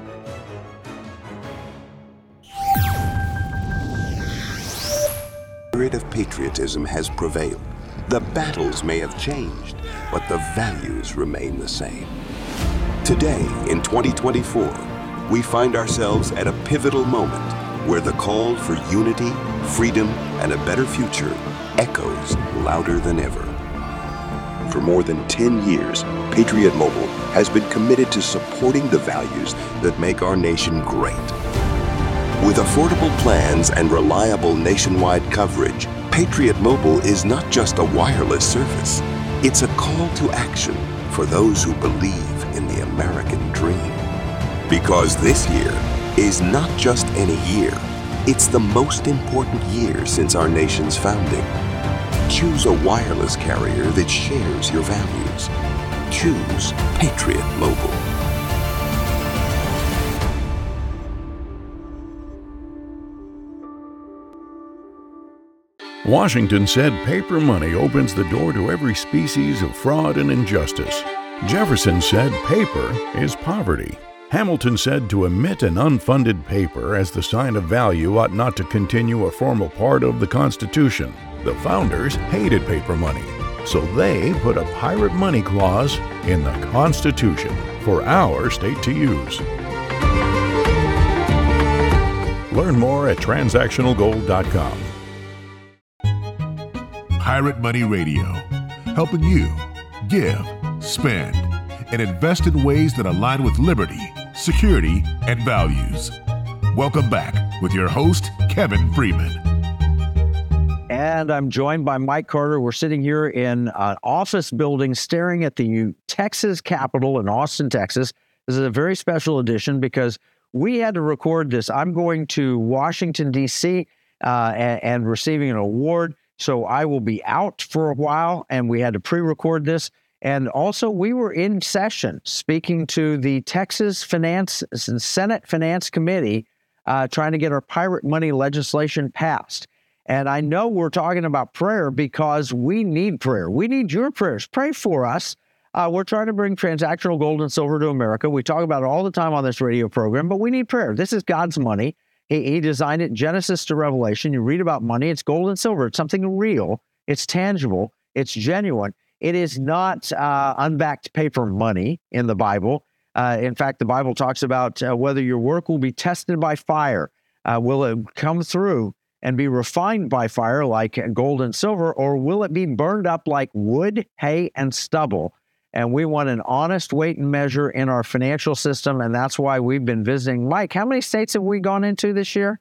The spirit of patriotism has prevailed. The battles may have changed, but the values remain the same. Today, in twenty twenty-four, we find ourselves at a pivotal moment where the call for unity, freedom, and a better future echoes louder than ever. For more than ten years, Patriot Mobile has been committed to supporting the values that make our nation great. With affordable plans and reliable nationwide coverage, Patriot Mobile is not just a wireless service. It's a call to action for those who believe in the American dream. Because this year is not just any year, it's the most important year since our nation's founding. Choose a wireless carrier that shares your values. Choose Patriot Mobile. Washington said paper money opens the door to every species of fraud and injustice. Jefferson said paper is poverty. Hamilton said to emit an unfunded paper as the sign of value ought not to continue a formal part of the Constitution. The founders hated paper money, so they put a pirate money clause in the Constitution for our state to use. Learn more at transactional gold dot com. Pirate Money Radio, helping you give, spend, and invest in ways that align with liberty, security, and values. Welcome back with your host, Kevin Freeman. And I'm joined by Mike Carter. We're sitting here in an office building staring at the Texas Capitol in Austin, Texas. This is a very special edition because we had to record this. I'm going to Washington, D C, uh, and, and receiving an award. So I will be out for a while, and we had to pre-record this. And also, we were in session speaking to the Texas Finance Senate Finance Committee, uh, trying to get our pirate money legislation passed. And I know we're talking about prayer because we need prayer. We need your prayers. Pray for us. Uh, we're trying to bring transactional gold and silver to America. We talk about it all the time on this radio program, but we need prayer. This is God's money. He, he designed it Genesis to Revelation. You read about money. It's gold and silver. It's something real. It's tangible. It's genuine. It is not uh, unbacked paper money in the Bible. Uh, in fact, the Bible talks about uh, whether your work will be tested by fire. Uh, will it come through and be refined by fire like gold and silver, or will it be burned up like wood, hay, and stubble? And we want an honest weight and measure in our financial system, and that's why we've been visiting. Mike, how many states have we gone into this year?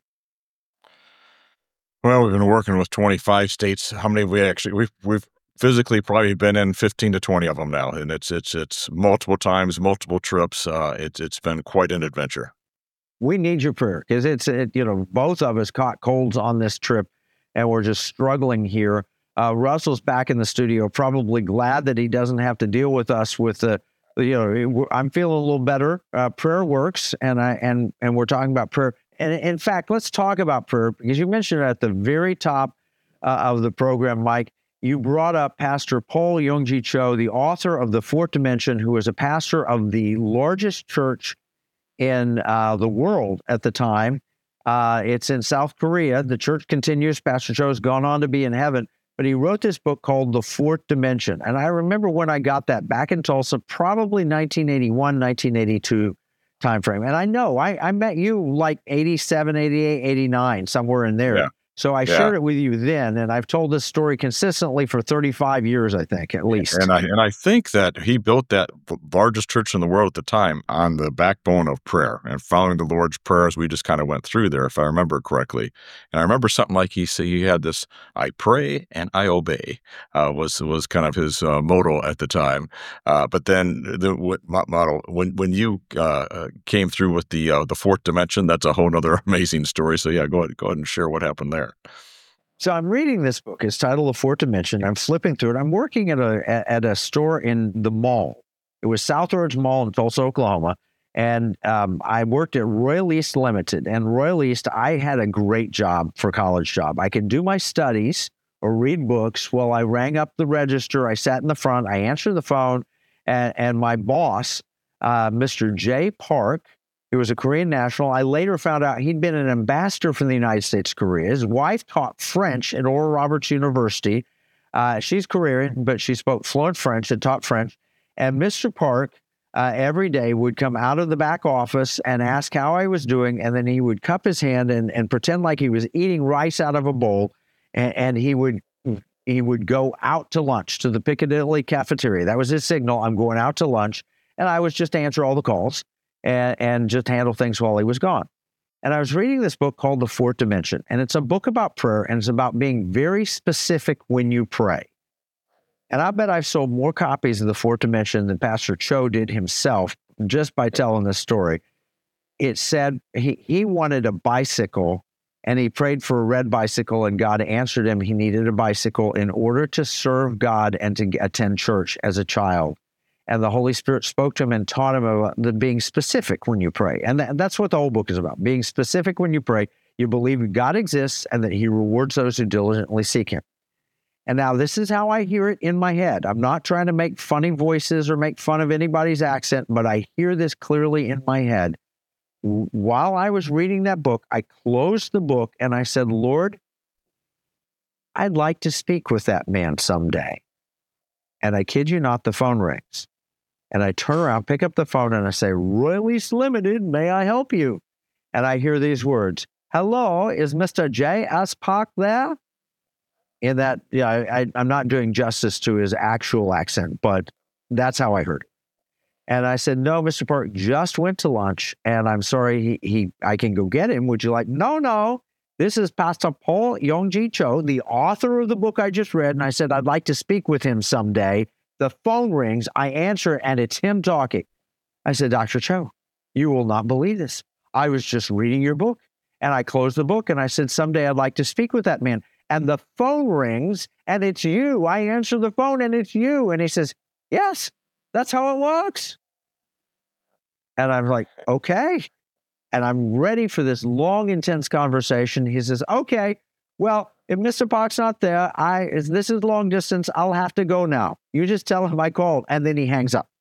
Well, we've been working with twenty-five states. How many have we actually? We've we've physically probably been in fifteen to twenty of them now, and it's it's it's multiple times, multiple trips. Uh, it's it's been quite an adventure. We need your prayer because it's it, you know both of us caught colds on this trip, and we're just struggling here. Uh, Russell's back in the studio, probably glad that he doesn't have to deal with us with the, you know, I'm feeling a little better. Uh, prayer works, and I and and we're talking about prayer. And in fact, let's talk about prayer because you mentioned it at the very top uh, of the program, Mike. You brought up Pastor Paul Yonggi Cho, the author of The Fourth Dimension, who was a pastor of the largest church in uh, the world at the time. Uh, it's in South Korea. The church continues. Pastor Cho has gone on to be in heaven. But he wrote this book called The Fourth Dimension. And I remember when I got that back in Tulsa, probably nineteen eighty-one, nineteen eighty-two timeframe. And I know I, I met you like eighty-seven, eighty-eight, eighty-nine, somewhere in there. Yeah. So I Yeah. shared it with you then, and I've told this story consistently for thirty-five years, I think, at least. And I and I think that he built that largest church in the world at the time on the backbone of prayer and following the Lord's Prayer as we just kind of went through there, if I remember correctly. And I remember something like he said he had this, I pray and I obey, uh, was was kind of his uh, motto at the time. Uh, but then the what, model, when when you uh, came through with the uh, the fourth dimension, that's a whole other amazing story. So yeah, go ahead, go ahead and share what happened there. So I'm reading this book. It's titled The Fourth Dimension. I'm flipping through it. I'm working at a at a store in the mall. It was Southridge Mall in Tulsa, Oklahoma. And um, I worked at Royal East Limited. And Royal East, I had a great job for college job. I could do my studies or read books while I rang up the register. I sat in the front. I answered the phone. And, and my boss, uh, Mister Jay Park, he was a Korean national. I later found out he'd been an ambassador from the United States to Korea. His wife taught French at Oral Roberts University. Uh, she's Korean, but she spoke fluent French and taught French. And Mister Park uh, every day would come out of the back office and ask how I was doing, and then he would cup his hand and, and pretend like he was eating rice out of a bowl, and, and he would he would go out to lunch to the Piccadilly cafeteria. That was his signal. I'm going out to lunch, and I was just to answer all the calls. And, and just handle things while he was gone. And I was reading this book called The Fourth Dimension, and it's a book about prayer, and it's about being very specific when you pray. And I bet I've sold more copies of The Fourth Dimension than Pastor Cho did himself just by telling this story. It said he, he wanted a bicycle, and he prayed for a red bicycle, and God answered him he needed a bicycle in order to serve God and to attend church as a child. And the Holy Spirit spoke to him and taught him about the being specific when you pray. And that, that's what the whole book is about, being specific when you pray. You believe God exists and that he rewards those who diligently seek him. And now this is how I hear it in my head. I'm not trying to make funny voices or make fun of anybody's accent, but I hear this clearly in my head. While I was reading that book, I closed the book and I said, Lord, I'd like to speak with that man someday. And I kid you not, the phone rings. And I turn around, pick up the phone, and I say, Royal East Limited, may I help you? And I hear these words, hello, is Mister J S. Park there? In that, yeah, I, I, I'm not doing justice to his actual accent, but that's how I heard it. And I said, no, Mister Park just went to lunch, and I'm sorry, he, he I can go get him. Would you like? No, no. This is Pastor Paul Yonggi Cho, the author of the book I just read. And I said, I'd like to speak with him someday. The phone rings, I answer, and it's him talking. I said, Doctor Cho, you will not believe this. I was just reading your book. And I closed the book, and I said, someday I'd like to speak with that man. And the phone rings, and it's you. I answer the phone, and it's you. And he says, yes, that's how it works. And I'm like, okay. And I'm ready for this long, intense conversation. He says, okay, well, if Mister Park's not there, I is this is long distance. I'll have to go now. You just tell him I called. And then he hangs up.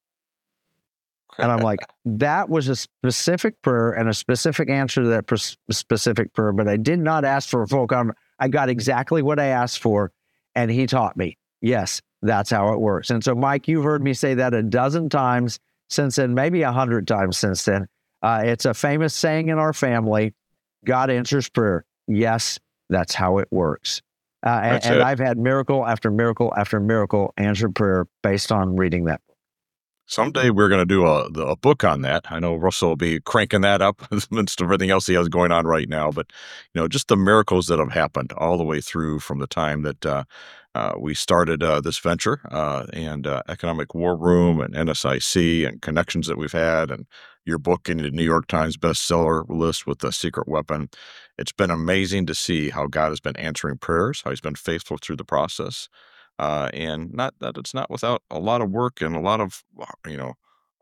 And I'm like, that was a specific prayer and a specific answer to that pr- specific prayer, but I did not ask for a full conversation. I got exactly what I asked for, and he taught me. Yes, that's how it works. And so, Mike, you've heard me say that a dozen times since then, maybe a hundred times since then. Uh, it's a famous saying in our family, God answers prayer. Yes, that's how it works. Uh, and and I've had miracle after miracle after miracle answered prayer based on reading that. Someday we're going to do a, a book on that. I know Russell will be cranking that up amidst everything else he has going on right now. But, you know, just the miracles that have happened all the way through from the time that uh, uh, we started uh, this venture uh, and uh, Economic War Room and N S I C and connections that we've had and your book in the New York Times bestseller list with The Secret Weapon. It's been amazing to see how God has been answering prayers, how he's been faithful through the process. Uh, and not that it's not without a lot of work and a lot of, you know,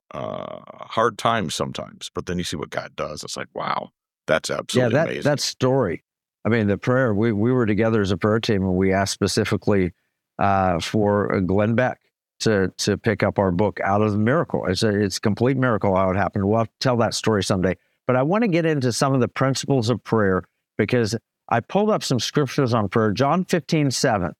uh, hard times sometimes. But then you see what God does. It's like, wow, that's absolutely yeah, that, amazing. That story. I mean, the prayer, we, we were together as a prayer team, and we asked specifically uh, for Glenn Beck to to pick up our book Out of the Miracle. It's a it's a complete miracle how it happened. We'll have to tell that story someday. But I want to get into some of the principles of prayer because I pulled up some scriptures on prayer. John fifteen seven.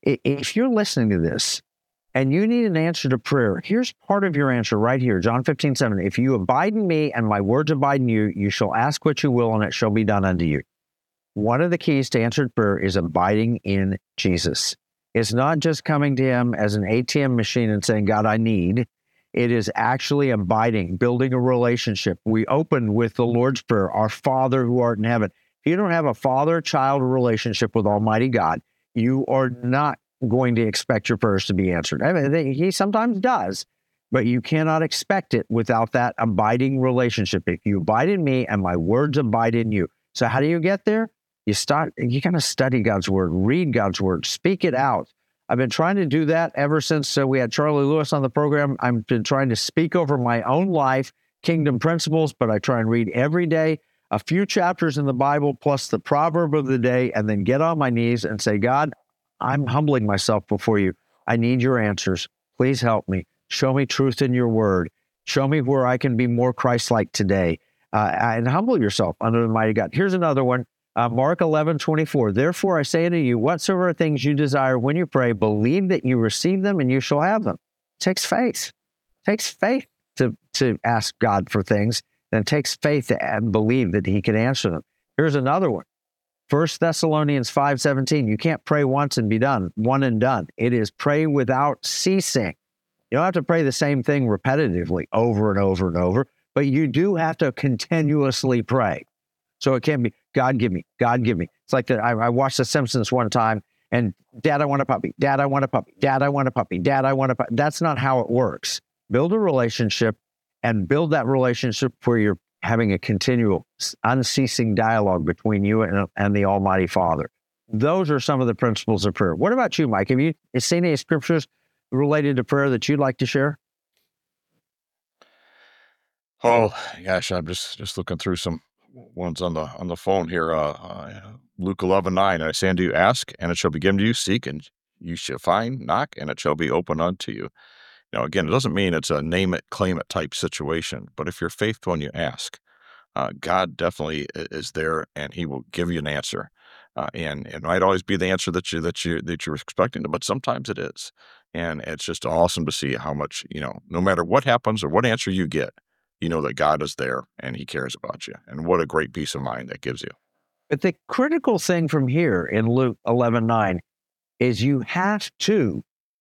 If you're listening to this and you need an answer to prayer, here's part of your answer right here. John fifteen seven. If you abide in me and my words abide in you, you shall ask what you will and it shall be done unto you. One of the keys to answered prayer is abiding in Jesus. It's not just coming to him as an A T M machine and saying, God, I need. It is actually abiding, building a relationship. We open with the Lord's Prayer, our Father who art in heaven. If you don't have a father-child relationship with Almighty God, you are not going to expect your prayers to be answered. I mean, he sometimes does, but you cannot expect it without that abiding relationship. If you abide in me and my words abide in you. So how do you get there? You start, you kind of study God's word, read God's word, speak it out. I've been trying to do that ever since uh, we had Charlie Lewis on the program. I've been trying to speak over my own life, kingdom principles, but I try and read every day a few chapters in the Bible plus the proverb of the day, and then get on my knees and say, God, I'm humbling myself before you. I need your answers. Please help me. Show me truth in your word. Show me where I can be more Christ-like today. Uh, and humble yourself under the mighty God. Here's another one. Uh, Mark eleven twenty-four. Therefore, I say unto you, whatsoever things you desire when you pray, believe that you receive them and you shall have them. It takes faith. It takes faith to, to ask God for things. And it takes faith to add, believe that he can answer them. Here's another one. First Thessalonians five seventeen. You can't pray once and be done, one and done. It is pray without ceasing. You don't have to pray the same thing repetitively over and over and over, but you do have to continuously pray. So it can't be, God, give me, God, give me. It's like that. I, I watched The Simpsons one time and Dad, I want a puppy. Dad, I want a puppy. Dad, I want a puppy. Dad, I want a puppy. That's not how it works. Build a relationship and build that relationship where you're having a continual, unceasing dialogue between you and, and the Almighty Father. Those are some of the principles of prayer. What about you, Mike? Have you seen any scriptures related to prayer that you'd like to share? Oh, gosh, I'm just, just looking through some ones on the on the phone here. Uh, uh, Luke eleven nine. I say unto you, ask, and it shall be given to you. Seek, and you shall find. Knock, and it shall be opened unto you. Now, again, it doesn't mean it's a name it, claim it type situation. But if you're faithful and you ask, uh, God definitely is there, and He will give you an answer. Uh, and it might always be the answer that you that you that you're expecting, but sometimes it is. And it's just awesome to see how much, you know, no matter what happens or what answer you get, you know that God is there and He cares about you. And what a great peace of mind that gives you. But the critical thing from here in Luke eleven nine, is you have to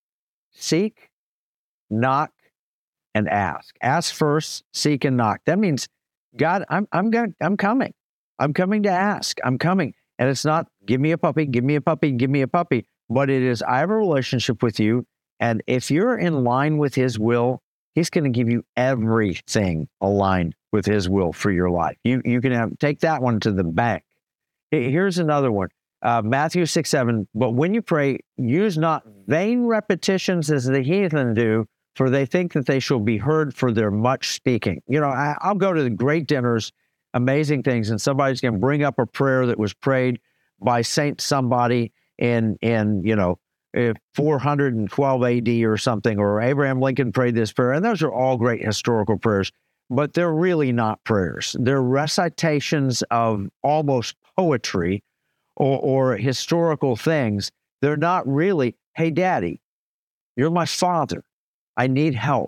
seek, knock, and ask. Ask first, seek, and knock. That means, God, I'm I'm going, I'm coming. I'm coming to ask. I'm coming. And it's not, give me a puppy, give me a puppy, give me a puppy. But it is, I have a relationship with you. And if you're in line with his will, he's going to give you everything aligned with his will for your life. You you can have, take that one to the bank. Here's another one. Uh, Matthew six, seven. But when you pray, use not vain repetitions as the heathen do, for they think that they shall be heard for their much speaking. You know, I, I'll go to the great dinners, amazing things, and somebody's going to bring up a prayer that was prayed by Saint somebody in, in you know, four hundred twelve A D or something, or Abraham Lincoln prayed this prayer, and those are all great historical prayers, but they're really not prayers. They're recitations of almost poetry or, or historical things. They're not really, hey, Daddy, you're my father. I need help.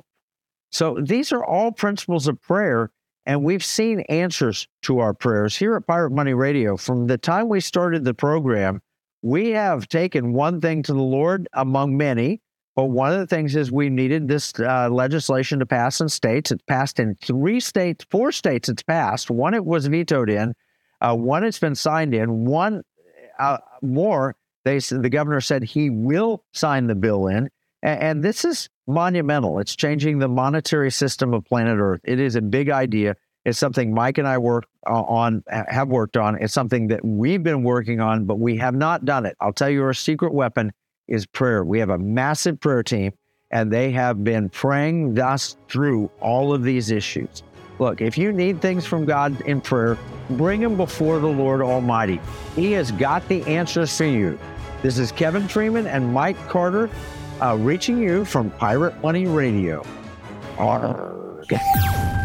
So these are all principles of prayer, and we've seen answers to our prayers here at Pirate Money Radio. From the time we started the program, we have taken one thing to the Lord among many, but one of the things is we needed this uh, legislation to pass in states. It's passed in three states, four states it's passed. One it was vetoed in, uh, one it's been signed in, one uh, more, they the governor said he will sign the bill in, and, and this is monumental. It's changing the monetary system of planet Earth. It is a big idea. It's something Mike and I work uh, on, have worked on. It's something that we've been working on, but we have not done it. I'll tell you, our secret weapon is prayer. We have a massive prayer team, and they have been praying us through all of these issues. Look, if you need things from God in prayer, bring them before the Lord Almighty. He has got the answers for you. This is Kevin Freeman and Mike Carter uh, reaching you from Pirate Money Radio. Arrgh.